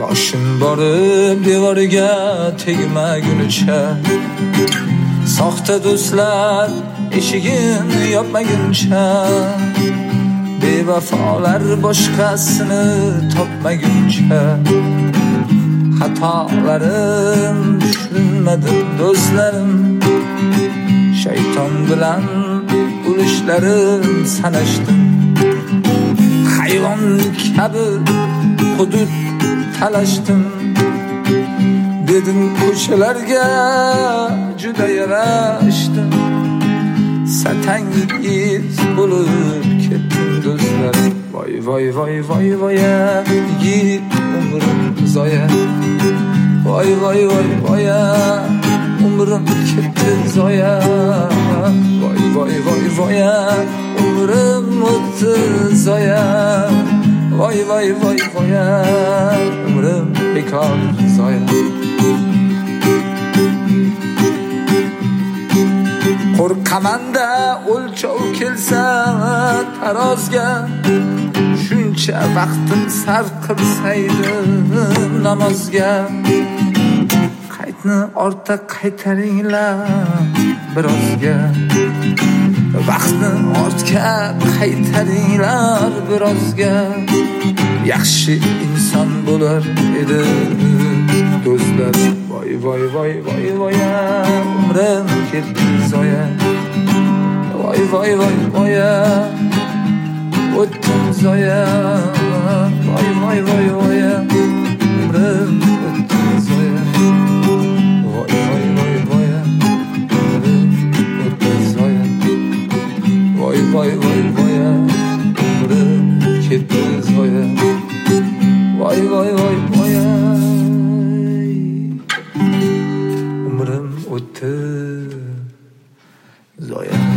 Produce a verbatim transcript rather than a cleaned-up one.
boshing borib devoriga tegmagunicha, soxta do'stlar eshigini yopmaguncha, bevafolar boshqasini topmaguncha, xatolarim tushunmadim do'stlarim, shayton bilan ulushlarim sanashdim, hayvon kabi hudud talashdim, dedim ko'chalarga juda yarashdim, satangiz bo'lib ketdim do'stlarim. Voy voy voy voy voy yigit umrim zoya, voy voy voy voy umrim ketdi zoya, voy voy voy voy umrim o'tdi zoya, voy voy voy voy umrim bekor zoya. Qo'rqamanda o'lchov kelsa tarozga, shuncha vaqtim sarf qilsaydim namozga, qaytni ortga qaytaringlar birozga, vaqtni ortga qaytaringlar birozga, yaxshi inson bo'lar edi do'stlar. Voy voy voy voy voy umrim ketdi zoya, voy voy voy voy o'tdi zoya, voy voy voy voy umrim o'tdi zoya, voy voy voy voy umrim o'tdi zoya, voy voy voy voy umrim ketdi zoya, voy voy voy voy umrim o'tdi zoya.